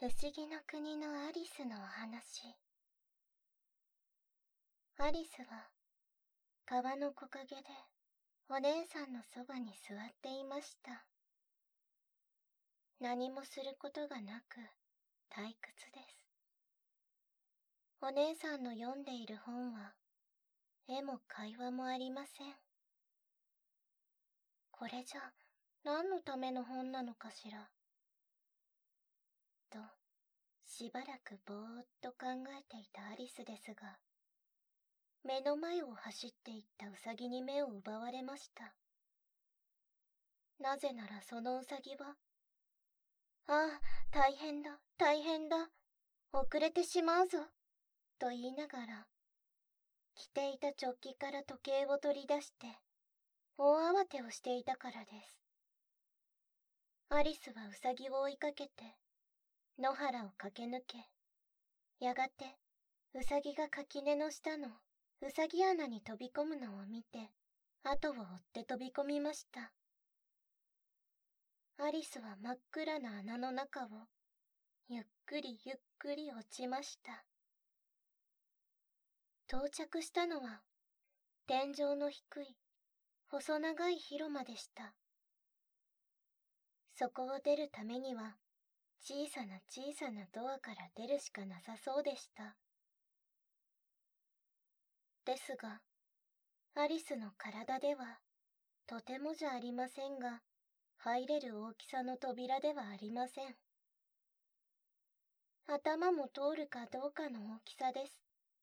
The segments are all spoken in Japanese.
不思議の国のアリスのお話。アリスは川の木陰でお姉さんのそばに座っていました。何もすることがなく退屈です。お姉さんの読んでいる本は絵も会話もありません。これじゃ何のための本なのかしらとしばらくぼーっと考えていたアリスですが、目の前を走っていったウサギに目を奪われました。なぜならそのウサギは、ああ、大変だ、大変だ、遅れてしまうぞ、と言いながら、着ていたチョッキから時計を取り出して、大慌てをしていたからです。アリスはウサギを追いかけて、野原を駆け抜け、やがて、ウサギが垣根の下のウサギ穴に飛び込むのを見て、後を追って飛び込みました。アリスは真っ暗な穴の中を、ゆっくりゆっくり落ちました。到着したのは、天井の低い、細長い広間でした。そこを出るためには、小さな小さなドアから出るしかなさそうでした。ですが、アリスの体では、とてもじゃありませんが、入れる大きさの扉ではありません。頭も通るかどうかの大きさです。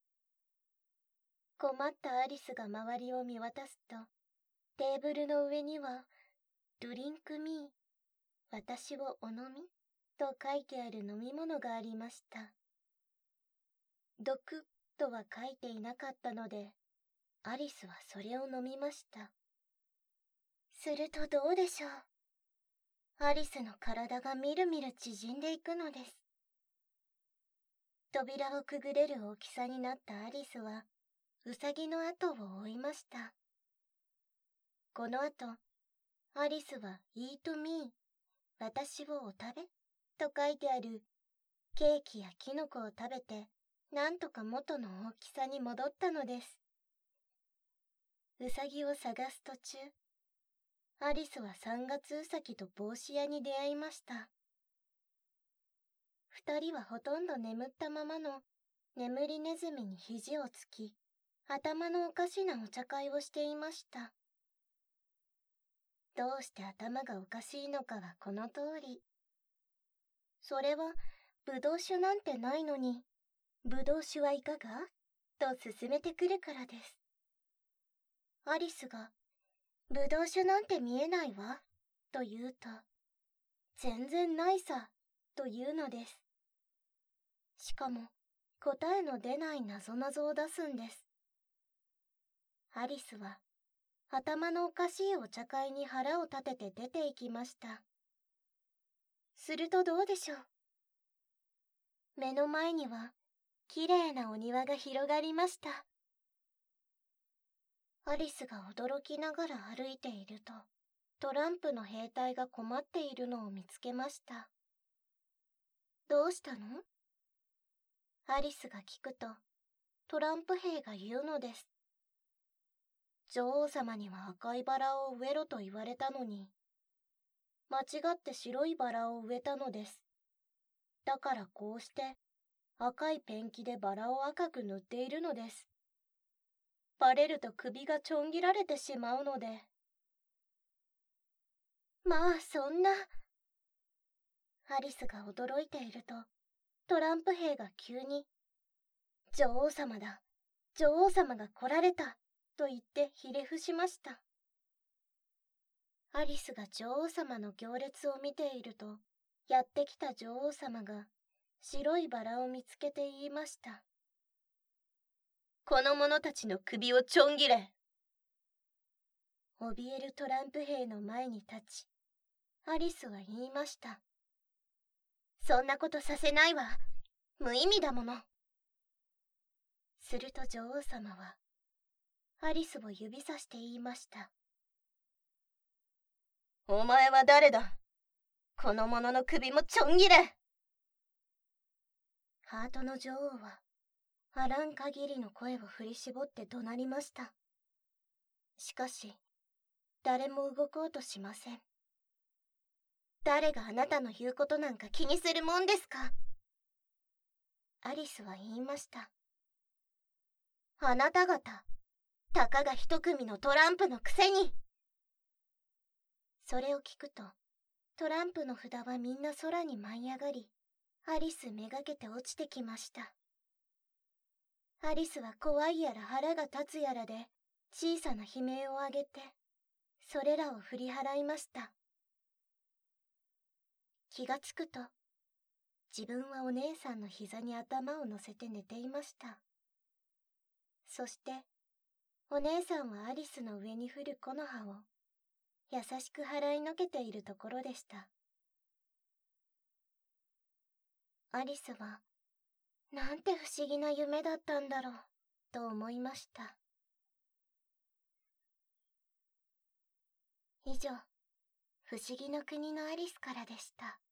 困ったアリスが周りを見渡すと、テーブルの上には、ドリンクミー、私をお飲みと書いてある飲み物がありました。毒とは書いていなかったので、アリスはそれを飲みました。するとどうでしょう。アリスの体がみるみる縮んでいくのです。扉をくぐれる大きさになったアリスは、ウサギの後を追いました。この後、アリスは Eat me、私をお食べと書いてあるケーキやキノコを食べて、なんとか元の大きさに戻ったのです。ウサギを探す途中、アリスは三月ウサギと帽子屋に出会いました。二人はほとんど眠ったままの眠りネズミに肘をつき、頭のおかしなお茶会をしていました。どうして頭がおかしいのかはこの通り。それは、ぶどう酒なんてないのに、ぶどう酒はいかがと勧めてくるからです。アリスが、ぶどう酒なんて見えないわ、と言うと、全然ないさ、と言うのです。しかも、答えの出ない謎々を出すんです。アリスは、頭のおかしいお茶会に腹を立てて出て行きました。するとどうでしょう。目の前には、きれいなお庭が広がりました。アリスが驚きながら歩いていると、トランプの兵隊が困っているのを見つけました。どうしたの？アリスが聞くと、トランプ兵が言うのです。女王様には赤いバラを植えろと言われたのに、間違って白いバラを植えたのです。だからこうして赤いペンキでバラを赤く塗っているのです。バレると首がちょん切られてしまうので。まあそんな。アリスが驚いていると、トランプ兵が急に、女王様だ、女王様が来られた、と言ってひれ伏しました。アリスが女王様の行列を見ていると、やってきた女王様が白いバラを見つけて言いました。この者たちの首をちょん切れ。怯えるトランプ兵の前に立ち、アリスは言いました。そんなことさせないわ。無意味だもの。すると女王様は、アリスを指さして言いました。お前は誰だ？この者の首もちょん切れ。 ハートの女王は、あらん限りの声を振り絞って怒鳴りました。しかし、誰も動こうとしません。誰があなたの言うことなんか気にするもんですか？アリスは言いました。あなた方、たかが一組のトランプのくせに。それを聞くと、トランプの札はみんな空に舞い上がり、アリスめがけて落ちてきました。アリスは怖いやら腹が立つやらで、小さな悲鳴を上げて、それらを振り払いました。気がつくと、自分はお姉さんの膝に頭を乗せて寝ていました。そして、お姉さんはアリスの上に降る木の葉を、優しく払いのけているところでした。アリスは、なんて不思議な夢だったんだろう、と思いました。以上、不思議の国のアリスからでした。